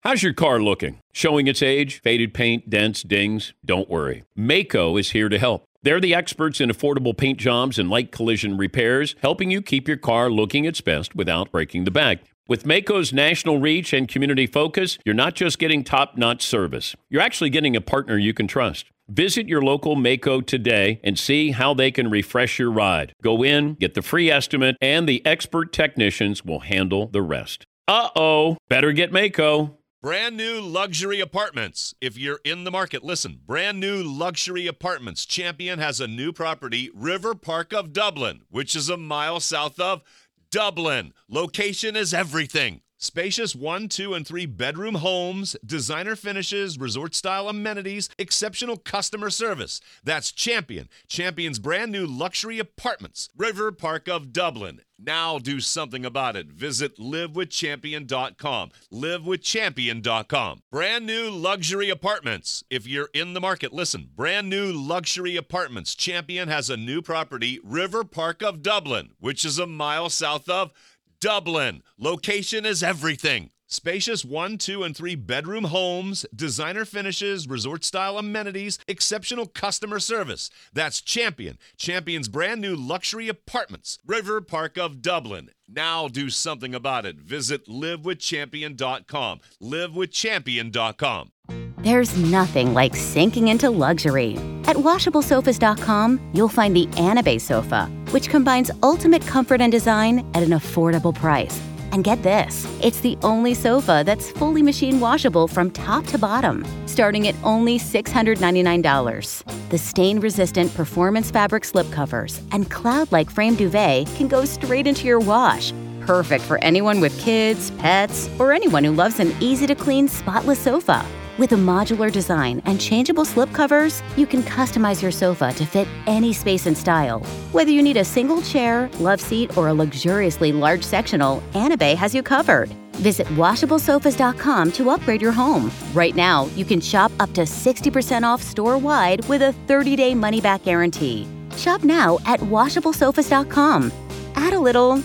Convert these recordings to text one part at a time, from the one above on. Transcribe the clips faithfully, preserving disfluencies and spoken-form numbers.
How's your car looking? Showing its age, faded paint, dents, dings? Don't worry. Maaco is here to help. They're the experts in affordable paint jobs and light collision repairs, helping you keep your car looking its best without breaking the bank. With Maaco's national reach and community focus, you're not just getting top-notch service. You're actually getting a partner you can trust. Visit your local Maaco today and see how they can refresh your ride. Go in, get the free estimate, and the expert technicians will handle the rest. Uh-oh, better get Maaco. Brand new luxury apartments. If you're in the market, listen. Brand new luxury apartments. Champion has a new property, River Park of Dublin, which is a mile south of Dublin. Location is everything. Spacious one, two, and three bedroom homes, designer finishes, resort-style amenities, exceptional customer service. That's Champion. Champion's brand new luxury apartments, River Park of Dublin. Now do something about it. Visit live with champion dot com. live with champion dot com. Brand new luxury apartments. If you're in the market, listen. Brand new luxury apartments. Champion has a new property, River Park of Dublin, which is a mile south of Dublin. Location is everything. Spacious one, two, and three bedroom homes, designer finishes, resort-style amenities, exceptional customer service. That's Champion. Champion's brand new luxury apartments, River Park of Dublin. Now do something about it. Visit live with champion dot com. live with champion dot com. There's nothing like sinking into luxury. At washable sofas dot com, you'll find the Anabay sofa, which combines ultimate comfort and design at an affordable price. And get this, it's the only sofa that's fully machine washable from top to bottom, starting at only six hundred ninety-nine dollars. The stain-resistant performance fabric slipcovers and cloud-like frame duvet can go straight into your wash. Perfect for anyone with kids, pets, or anyone who loves an easy-to-clean, spotless sofa. With a modular design and changeable slipcovers, you can customize your sofa to fit any space and style. Whether you need a single chair, love seat, or a luxuriously large sectional, Anabay has you covered. Visit washable sofas dot com to upgrade your home. Right now, you can shop up to sixty percent off store-wide with a thirty-day money-back guarantee. Shop now at washable sofas dot com. Add a little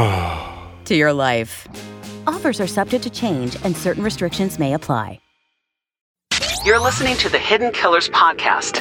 to your life. Offers are subject to change and certain restrictions may apply. You're listening to the Hidden Killers podcast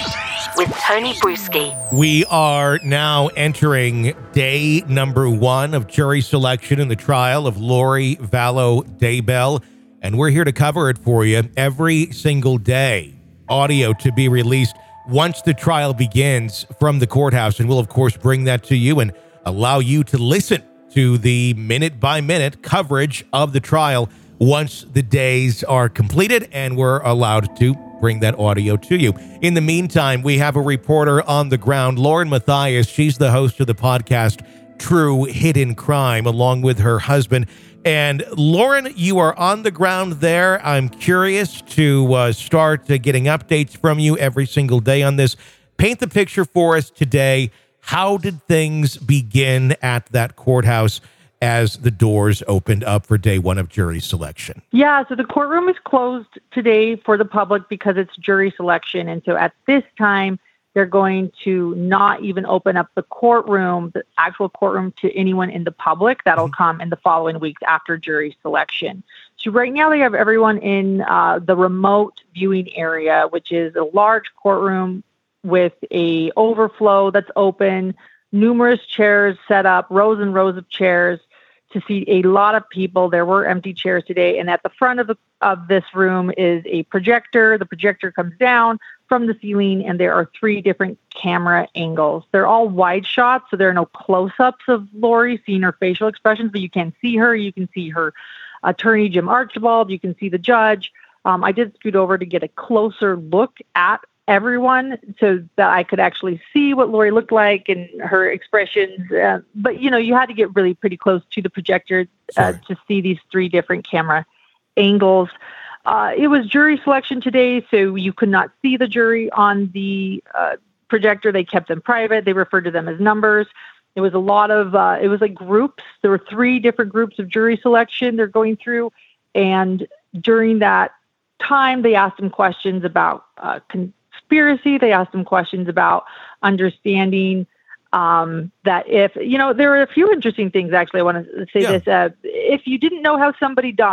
with Tony Bruschi. We are now entering day number one of jury selection in the trial of Lori Vallow Daybell, and we're here to cover it for you every single day. Audio to be released once the trial begins from the courthouse, and we'll, of course, bring that to you and allow you to listen to the minute-by-minute coverage of the trial once the days are completed and we're allowed to bring that audio to you. In the meantime, we have a reporter on the ground, Lauren Matthias. She's the host of the podcast True Hidden Crime, along with her husband. And Lauren, you are on the ground there. I'm curious to uh, start uh, getting updates from you every single day on this. Paint the picture for us today. How did things begin at that courthouse as the doors opened up for day one of jury selection? Yeah, so the courtroom is closed today for the public because it's jury selection. And so at this time, they're going to not even open up the courtroom, the actual courtroom, to anyone in the public. That'll mm-hmm. come in the following weeks after jury selection. So right now they have everyone in uh, the remote viewing area, which is a large courtroom with a overflow that's open, numerous chairs set up, rows and rows of chairs to see a lot of people. There were empty chairs today. And at the front of the of this room is a projector. The projector comes down from the ceiling, and there are three different camera angles. They're all wide shots, so there are no close-ups of Lori, seeing her facial expressions, but you can see her. You can see her attorney, Jim Archibald. You can see the judge. Um, I did scoot over to get a closer look at everyone so that I could actually see what Lori looked like and her expressions. Uh, but, you know, you had to get really pretty close to the projector uh, to see these three different camera angles. Uh, it was jury selection today, so you could not see the jury on the uh, projector. They kept them private. They referred to them as numbers. It was a lot of, uh, it was like groups. There were three different groups of jury selection they're going through. And during that time, they asked them questions about uh, conspiracy. They asked them questions about understanding um, that if, you know, there were a few interesting things, actually. I want to say yeah. this. Uh, if you didn't know how somebody died,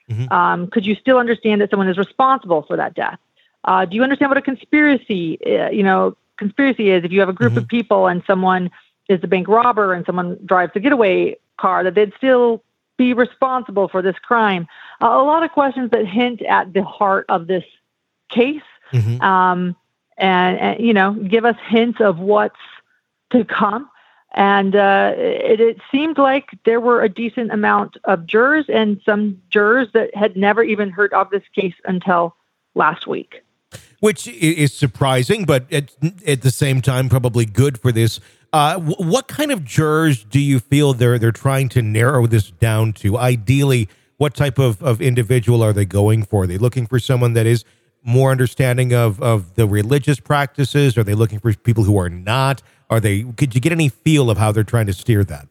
Mm-hmm. Um, could you still understand that someone is responsible for that death? Uh, do you understand what a conspiracy, uh, you know, conspiracy is? If you have a group Mm-hmm. of people and someone is the bank robber and someone drives a getaway car, that they'd still be responsible for this crime. Uh, a lot of questions that hint at the heart of this case, Mm-hmm. um, and, and you know, give us hints of what's to come. And uh, it, it seemed like there were a decent amount of jurors and some jurors that had never even heard of this case until last week. Which i- is surprising, but at, at the same time, probably good for this. Uh, wh- what kind of jurors do you feel they're they're trying to narrow this down to? Ideally, what type of, of individual are they going for? Are they looking for someone that is more understanding of, of the religious practices? Are they looking for people who are not? Are they? Could you get any feel of how they're trying to steer that?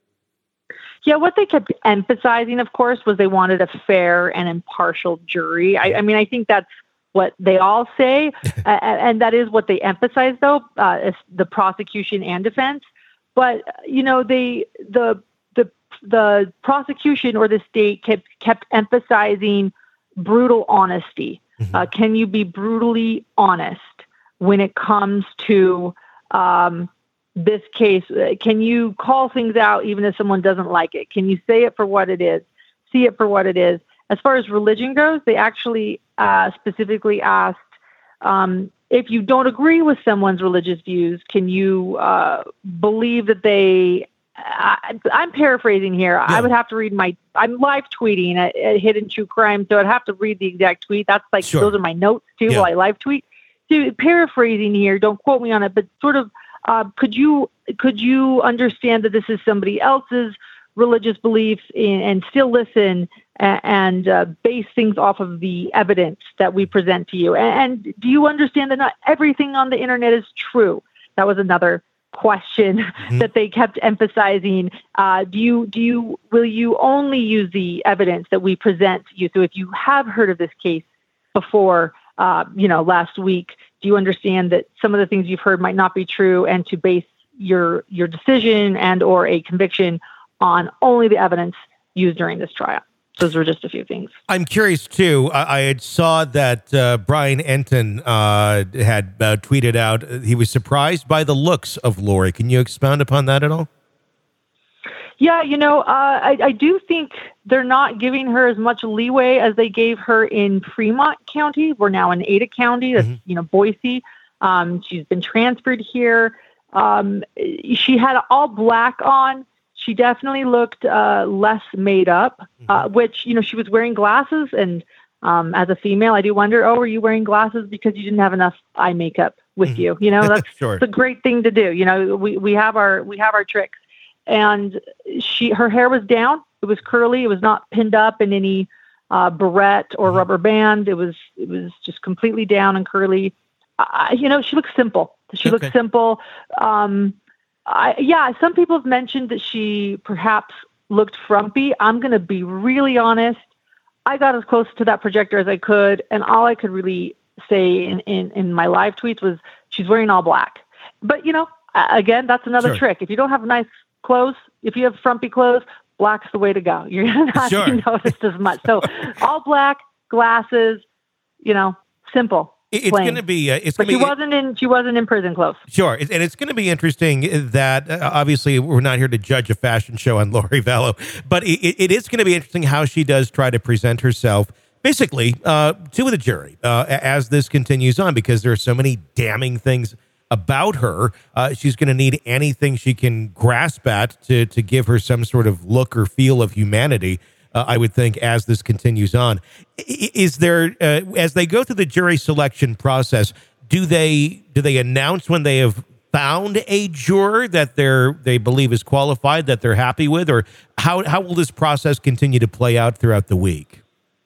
Yeah, what they kept emphasizing, of course, was they wanted a fair and impartial jury. I, I mean, I think that's what they all say, uh, and that is what they emphasize, though, uh, is the prosecution and defense. But you know, they the the the prosecution or the state kept kept emphasizing brutal honesty. Mm-hmm. Uh, can you be brutally honest when it comes to um, this case? Uh, Can you call things out even if someone doesn't like it? Can you say it for what it is? See it for what it is? As far as religion goes, they actually uh, specifically asked, um, if you don't agree with someone's religious views, can you uh, believe that they... I, I'm paraphrasing here. Yeah. I would have to read my... I'm live tweeting at, at Hidden True Crime, so I'd have to read the exact tweet. That's like, Sure. those are my notes, too, Yeah. while I live tweet. So paraphrasing here, don't quote me on it, but sort of, uh, could you could you understand that this is somebody else's religious beliefs and, and still listen and, and uh, base things off of the evidence that we present to you? And, and do you understand that not everything on the internet is true? That was another question Mm-hmm. that they kept emphasizing. Uh, do you do you will you only use the evidence that we present to you? So if you have heard of this case before, uh, you know, last week, do you understand that some of the things you've heard might not be true, and to base your your decision and or a conviction on only the evidence used during this trial? Those were just a few things. I'm curious too. I, I had saw that uh, Brian Enton uh, had uh, tweeted out uh, he was surprised by the looks of Lori. Can you expound upon that at all? Yeah, you know, uh, I, I do think they're not giving her as much leeway as they gave her in Fremont County. We're now in Ada County. That's, you know, Boise. Um, she's been transferred here. Um, she had all black on. She definitely looked uh, less made up, uh, which, you know, she was wearing glasses. And um, as a female, I do wonder, oh, are you wearing glasses because you didn't have enough eye makeup with you? You know, that's, Sure. that's a great thing to do. You know, we, we have our we have our tricks. And she her hair was down. It was curly. It was not pinned up in any uh, barrette or rubber band. It was it was just completely down and curly. Uh, you know, she looked simple. She Okay. looked simple. Um, I, yeah, some people have mentioned that she perhaps looked frumpy. I'm going to be really honest. I got as close to that projector as I could, and all I could really say in, in, in my live tweets was she's wearing all black. But, you know, uh, again, that's another Sure. trick. If you don't have nice clothes, if you have frumpy clothes, black's the way to go. You're not Sure. going to notice as much. So all black, glasses, you know, simple. It- It's plain. going to be. Uh, it's But going she to be. wasn't in. She wasn't in prison clothes. Sure, It- and it's going to be interesting that uh, obviously we're not here to judge a fashion show on Lori Vallow, but it, it is going to be interesting how she does try to present herself, basically, uh, to the jury uh, as this continues on, because there are so many damning things about her. Uh, she's going to need anything she can grasp at to to give her some sort of look or feel of humanity. Uh, I would think as this continues on, I- is there uh, as they go through the jury selection process, do they do they announce when they have found a juror that they're they believe is qualified, that they're happy with, or how how will this process continue to play out throughout the week?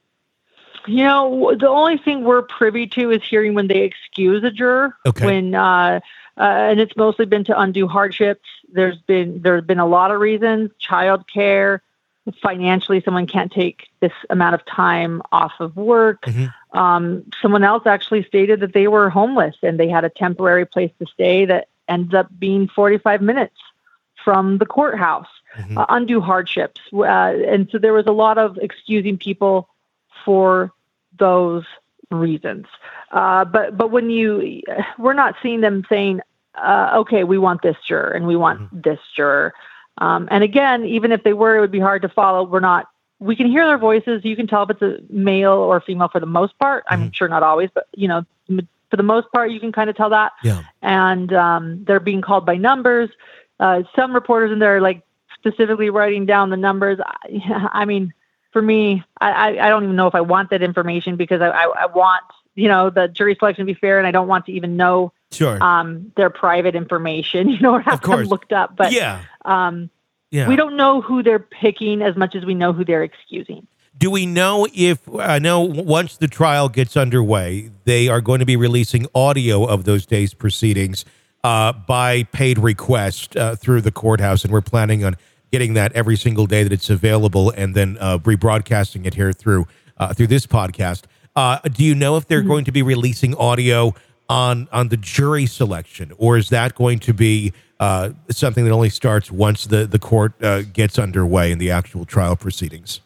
You know, the only thing we're privy to is hearing when they excuse a juror. Okay. When uh, uh, and it's mostly been to undue hardships. There's been there's been a lot of reasons: childcare, financially, someone can't take this amount of time off of work. Mm-hmm. Um, someone else actually stated that they were homeless and they had a temporary place to stay that ends up being forty-five minutes from the courthouse. Mm-hmm. Uh, undue hardships, uh, and so there was a lot of excusing people for those reasons. Uh, but but when you, we're not seeing them saying, uh, okay, we want this juror and we want mm-hmm. this juror. Um, and again, even if they were, it would be hard to follow. We're not, we can hear their voices. You can tell if it's a male or female for the most part. Mm-hmm. I'm sure not always, but you know, for the most part, you can kind of tell that. Yeah. And um, they're being called by numbers. Uh, some reporters in there are like specifically writing down the numbers. I, I mean, for me, I, I don't even know if I want that information because I, I, I want, you know, the jury selection to be fair, and I don't want to even know sure. um, their private information, you know, or have them looked up. But yeah. Um, yeah. we don't know who they're picking as much as we know who they're excusing. Do we know if, I know once the trial gets underway, they are going to be releasing audio of those days' proceedings uh, by paid request uh, through the courthouse, and we're planning on getting that every single day that it's available, and then uh, rebroadcasting it here through uh, through this podcast. Uh, do you know if they're mm-hmm. going to be releasing audio on on the jury selection, or is that going to be uh, something that only starts once the the court uh, gets underway in the actual trial proceedings?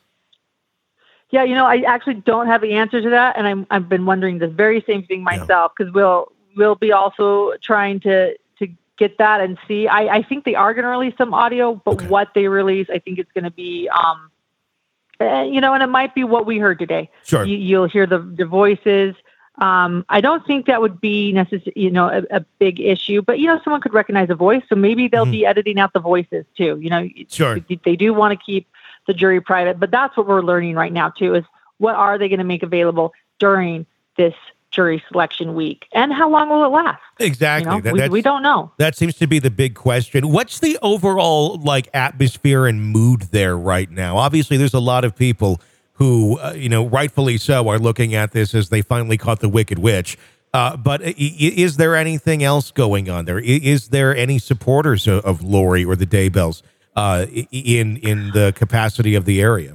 Yeah, you know, I actually don't have the answer to that, and I'm I've been wondering the very same thing myself because yeah. we'll we'll be also trying to. get that and see. I, I think they are going to release some audio, but okay. what they release, I think it's going to be, um, uh, you know, and it might be what we heard today. Sure. You, you'll hear the, the voices. Um, I don't think that would be necessarily, you know, a, a big issue, but, you know, someone could recognize a voice, so maybe they'll mm-hmm. be editing out the voices too. You know, sure. they, they do want to keep the jury private, but that's what we're learning right now too, is what are they going to make available during this jury selection week, and how long will it last? Exactly. You know, that, we, we don't know. That seems to be the big question. What's the overall like atmosphere and mood there right now? Obviously, there's a lot of people who, uh, you know, rightfully so, are looking at this as they finally caught the Wicked Witch. Uh, but is there anything else going on there? Is there any supporters of, of Lori or the Daybells uh, in in the capacity of the area?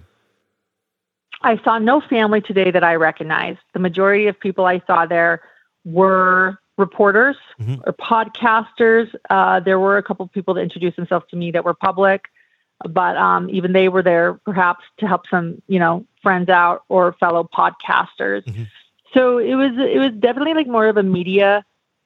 I saw no family today that I recognized. The majority of people I saw there were reporters mm-hmm. or podcasters. Uh, there were a couple of people that introduced themselves to me that were public, but um, even they were there perhaps to help some, you know, friends out or fellow podcasters. Mm-hmm. So it was it was definitely like more of a media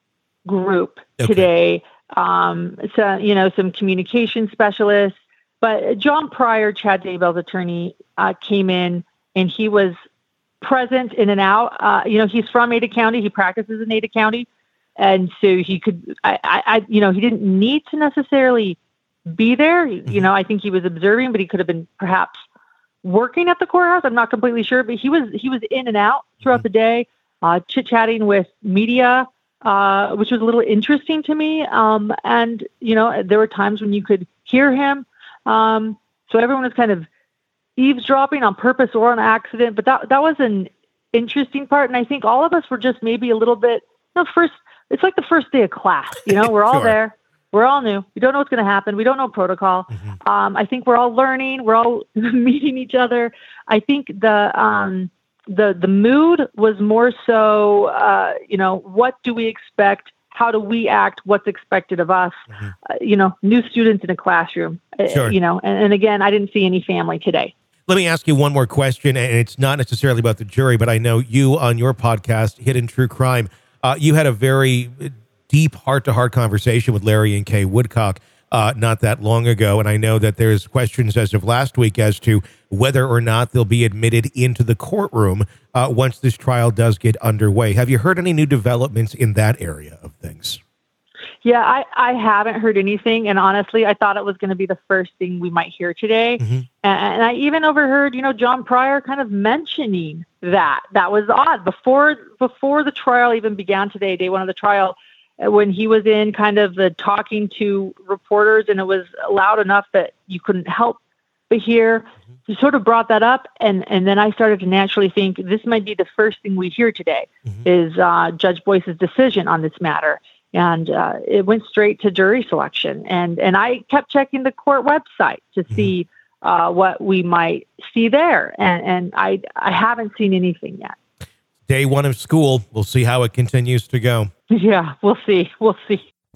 group okay. today. Um, so you know, some communication specialists. But John Pryor, Chad Daybell's attorney, uh, came in. And he was present in and out. Uh, you know, he's from Ada County. He practices in Ada County. And so he could, I, I, you know, he didn't need to necessarily be there. You know, I think he was observing, but he could have been perhaps working at the courthouse. I'm not completely sure, but he was, he was in and out throughout the day, uh, chit-chatting with media, uh, which was a little interesting to me. Um, and, you know, there were times when you could hear him. Um, so everyone was kind of eavesdropping on purpose or on accident, but that that was an interesting part. And I think all of us were just maybe a little bit, you know, first, it's like the first day of class, you know, we're all sure. there. We're all new. We don't know what's going to happen. We don't know protocol. Mm-hmm. Um, I think we're all learning. We're all meeting each other. I think the, um, the, the mood was more so, uh, you know, what do we expect? How do we act? What's expected of us? Mm-hmm. Uh, you know, new students in a classroom, sure. uh, you know, and, and again, I didn't see any family today. Let me ask you one more question, and it's not necessarily about the jury, but I know you on your podcast, Hidden True Crime, uh, you had a very deep heart-to-heart conversation with Larry and Kay Woodcock uh, not that long ago, and I know that there's questions as of last week as to whether or not they'll be admitted into the courtroom uh, once this trial does get underway. Have you heard any new developments in that area of things? Yeah, I, I haven't heard anything. And honestly, I thought it was going to be the first thing we might hear today. Mm-hmm. And, and I even overheard, you know, John Pryor kind of mentioning that. That was odd. Before before the trial even began today, day one of the trial, when he was in kind of the talking to reporters, and it was loud enough that you couldn't help but hear, mm-hmm. he sort of brought that up. And, and then I started to naturally think this might be the first thing we hear today mm-hmm. is uh, Judge Boyce's decision on this matter. And uh, it went straight to jury selection. And and I kept checking the court website to mm-hmm. see uh, what we might see there. And, and I I haven't seen anything yet. Day one of school. We'll see how it continues to go. Yeah, we'll see. We'll see.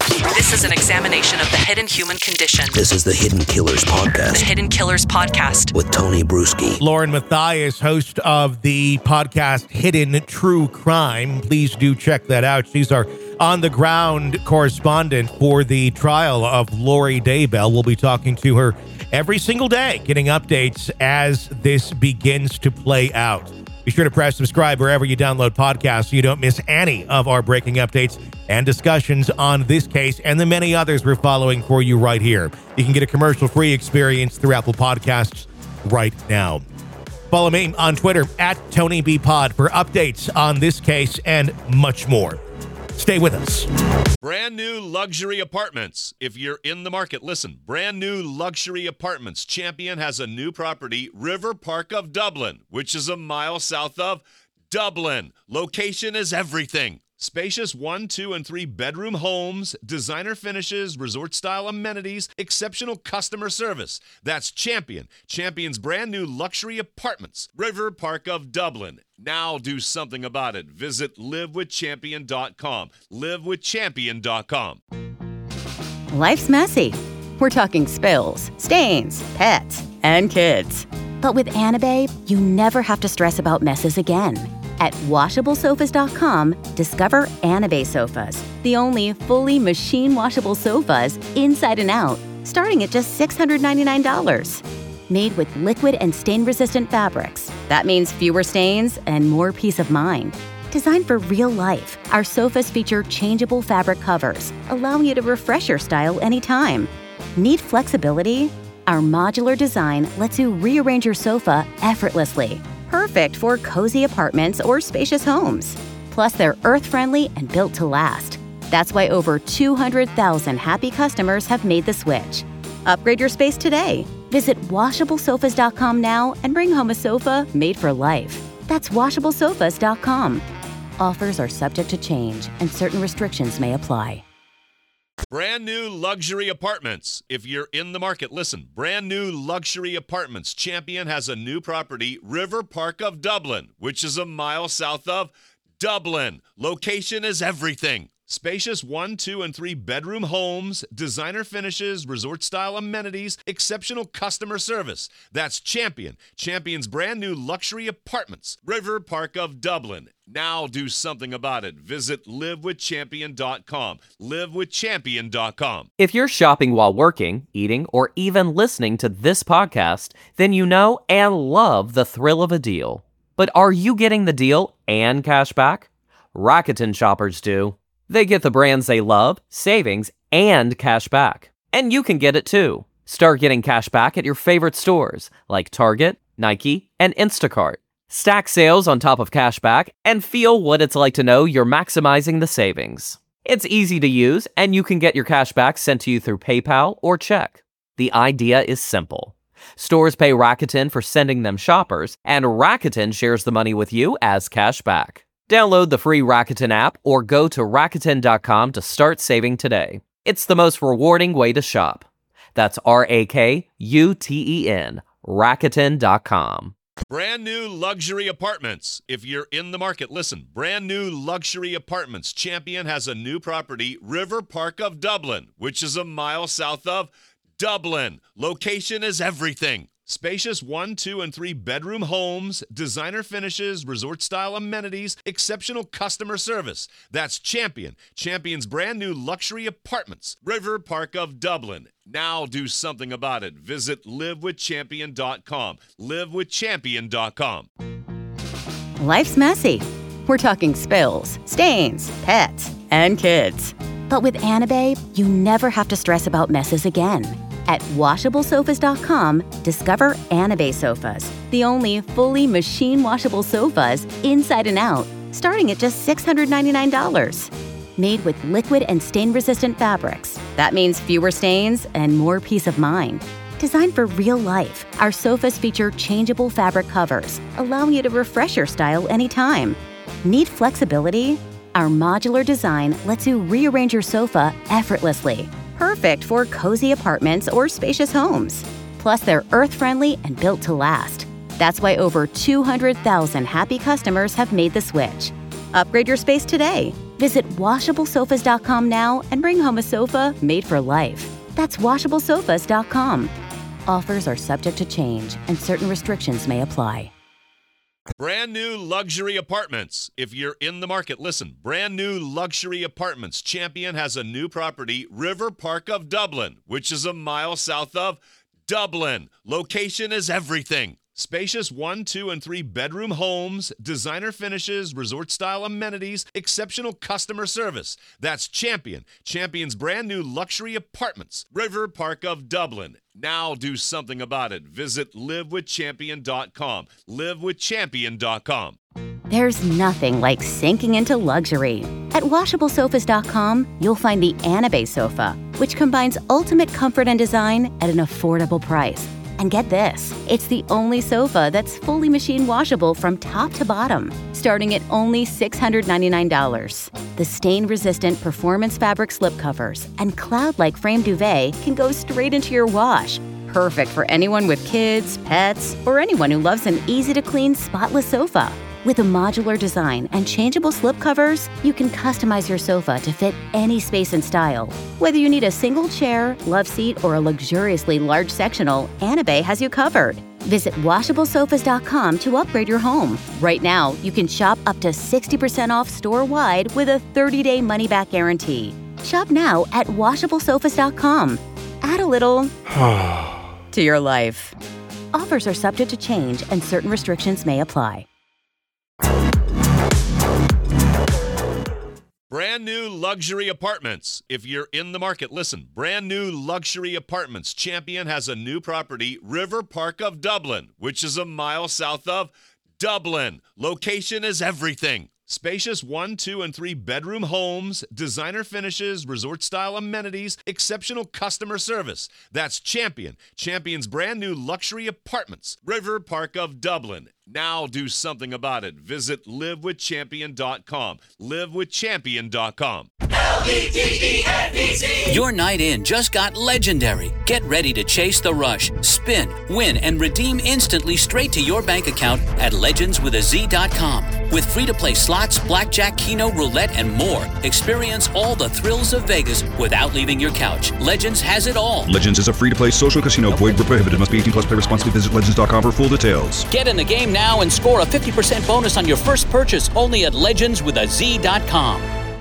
This is an examination of the hidden human condition. This is the Hidden Killers Podcast. The Hidden Killers Podcast. With Tony Bruschi. Lauren Matthias, host of the podcast Hidden True Crime. Please do check that out. She's our on-the-ground correspondent for the trial of Lori Daybell. We'll be talking to her every single day, getting updates as this begins to play out. Be sure to press subscribe wherever you download podcasts so you don't miss any of our breaking updates and discussions on this case and the many others we're following for you right here. You can get a commercial-free experience through Apple Podcasts right now. Follow me on Twitter at Tony B Pod for updates on this case and much more. Stay with us. Brand new luxury apartments. If you're in the market, listen. Brand new luxury apartments. Champion has a new property, River Park of Dublin, which is a mile south of Dublin. Location is everything. Spacious one, two, and three bedroom homes, designer finishes, resort-style amenities, exceptional customer service. That's Champion. Champion's brand new luxury apartments. River Park of Dublin. Now do something about it. Visit live with champion dot com. live with champion dot com. Life's messy. We're talking spills, stains, pets, and kids. But with Anabe, you never have to stress about messes again. At washable sofas dot com, discover Anabe sofas, the only fully machine-washable sofas inside and out, starting at just six hundred ninety-nine dollars. Made with liquid and stain-resistant fabrics. That means fewer stains and more peace of mind. Designed for real life, our sofas feature changeable fabric covers, allowing you to refresh your style anytime. Need flexibility? Our modular design lets you rearrange your sofa effortlessly. Perfect for cozy apartments or spacious homes. Plus, they're earth-friendly and built to last. That's why over two hundred thousand happy customers have made the switch. Upgrade your space today. Visit washable sofas dot com now and bring home a sofa made for life. That's washable sofas dot com. Offers are subject to change and certain restrictions may apply. Brand new luxury apartments. If you're in the market, listen. Brand new luxury apartments. Champion has a new property, River Park of Dublin, which is a mile south of Dublin. Location is everything. Spacious one, two, and three bedroom homes, designer finishes, resort-style amenities, exceptional customer service. That's Champion. Champion's brand new luxury apartments. River Park of Dublin. Now do something about it. Visit live with champion dot com. live with champion dot com. If you're shopping while working, eating, or even listening to this podcast, then you know and love the thrill of a deal. But are you getting the deal and cash back? Rakuten shoppers do. They get the brands they love, savings, and cash back. And you can get it too. Start getting cash back at your favorite stores like Target, Nike, and Instacart. Stack sales on top of cash back and feel what it's like to know you're maximizing the savings. It's easy to use, and you can get your cash back sent to you through PayPal or check. The idea is simple. Stores pay Rakuten for sending them shoppers, and Rakuten shares the money with you as cash back. Download the free Rakuten app or go to Rakuten dot com to start saving today. It's the most rewarding way to shop. That's R A K U T E N, Rakuten dot com. Brand new luxury apartments. If you're in the market, listen. Brand new luxury apartments. Champion has a new property, River Park of Dublin, which is a mile south of Dublin. Location is everything. Spacious one, two, and three bedroom homes, designer finishes, resort-style amenities, exceptional customer service. That's Champion. Champion's brand new luxury apartments. River Park of Dublin. Now do something about it. Visit live with champion dot com. live with champion dot com. Life's messy. We're talking spills, stains, pets, and kids. But with Anabe, you never have to stress about messes again. At washable sofas dot com, discover Anabe sofas, the only fully machine-washable sofas inside and out, starting at just six hundred ninety-nine dollars. Made with liquid and stain-resistant fabrics. That means fewer stains and more peace of mind. Designed for real life, our sofas feature changeable fabric covers, allowing you to refresh your style anytime. Need flexibility? Our modular design lets you rearrange your sofa effortlessly. Perfect for cozy apartments or spacious homes. Plus, they're earth-friendly and built to last. That's why over two hundred thousand happy customers have made the switch. Upgrade your space today. Visit washable sofas dot com now and bring home a sofa made for life. That's washable sofas dot com. Offers are subject to change and certain restrictions may apply. Brand new luxury apartments. If you're in the market, listen. Brand new luxury apartments. Champion has a new property, River Park of Dublin, which is a mile south of Dublin. Location is everything. Spacious one, two, and three bedroom homes, designer finishes, resort-style amenities, exceptional customer service. That's Champion. Champion's brand new luxury apartments, River Park of Dublin. Now do something about it. Visit live with champion dot com. live with champion dot com. There's nothing like sinking into luxury. At washable sofas dot com, you'll find the Anabay sofa, which combines ultimate comfort and design at an affordable price. And get this, it's the only sofa that's fully machine washable from top to bottom, starting at only six hundred ninety-nine dollars. The stain-resistant performance fabric slipcovers and cloud-like frame duvet can go straight into your wash. Perfect for anyone with kids, pets, or anyone who loves an easy-to-clean, spotless sofa. With a modular design and changeable slipcovers, you can customize your sofa to fit any space and style. Whether you need a single chair, love seat, or a luxuriously large sectional, Anabay has you covered. Visit washable sofas dot com to upgrade your home. Right now, you can shop up to sixty percent off store-wide with a thirty-day money-back guarantee. Shop now at washable sofas dot com. Add a little to your life. Offers are subject to change and certain restrictions may apply. Brand new luxury apartments. If you're in the market, listen. Brand new luxury apartments. Champion has a new property, River Park of Dublin, which is a mile south of Dublin. Location is everything. Spacious one, two, and three bedroom homes, designer finishes, resort-style amenities, exceptional customer service. That's Champion. Champion's brand new luxury apartments, River Park of Dublin. Now do something about it. Visit live with champion dot com. live with champion dot com. L E G E N D Z. Your night in just got legendary. Get ready to chase the rush, spin, win, and redeem instantly straight to your bank account at legends with a z dot com. With free-to-play slots, blackjack, keno, roulette, and more, experience all the thrills of Vegas without leaving your couch. Legends has it all. Legends is a free-to-play social casino. Void where prohibited. Must be eighteen plus. Play responsibly. Visit legends dot com for full details. Get in the game now and score a fifty percent bonus on your first purchase only at legends with a z dot com.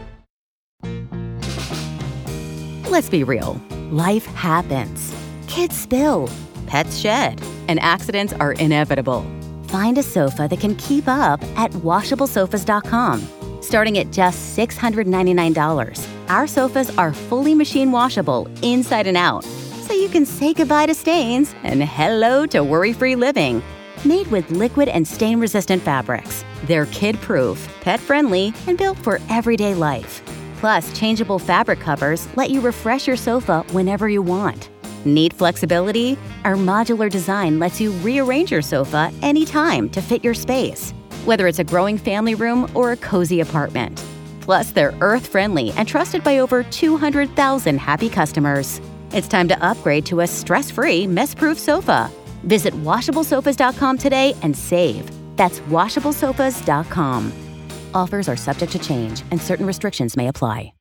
Let's be real. Life happens. Kids spill. Pets shed. And accidents are inevitable. Find a sofa that can keep up at washable sofas dot com. Starting at just six hundred ninety-nine dollars, our sofas are fully machine washable inside and out, so you can say goodbye to stains and hello to worry-free living. Made with liquid and stain-resistant fabrics, they're kid-proof, pet-friendly, and built for everyday life. Plus, changeable fabric covers let you refresh your sofa whenever you want. Need flexibility? Our modular design lets you rearrange your sofa anytime to fit your space, whether it's a growing family room or a cozy apartment. Plus, they're earth-friendly and trusted by over two hundred thousand happy customers. It's time to upgrade to a stress-free, mess-proof sofa. Visit washable sofas dot com today and save. That's washable sofas dot com. Offers are subject to change and certain restrictions may apply.